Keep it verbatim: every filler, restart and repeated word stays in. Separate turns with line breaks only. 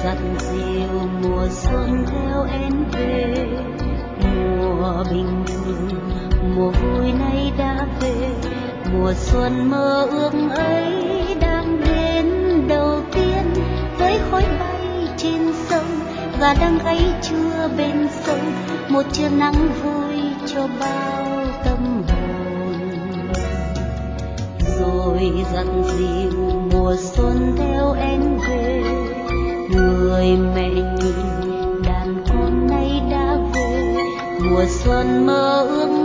giặt dịu mùa xuân theo em về. Mùa bình thường, mùa vui nay đã về, mùa xuân mơ ước ấy đang đến đầu tiên. Với khói bay trên sông và đang gáy trưa bên sông, một trưa nắng vui cho bao tâm hồn. Rồi giặt dịu mùa xuân theo em về, người mẹ nhìn đàn con nay đã về. Mùa xuân mơ ước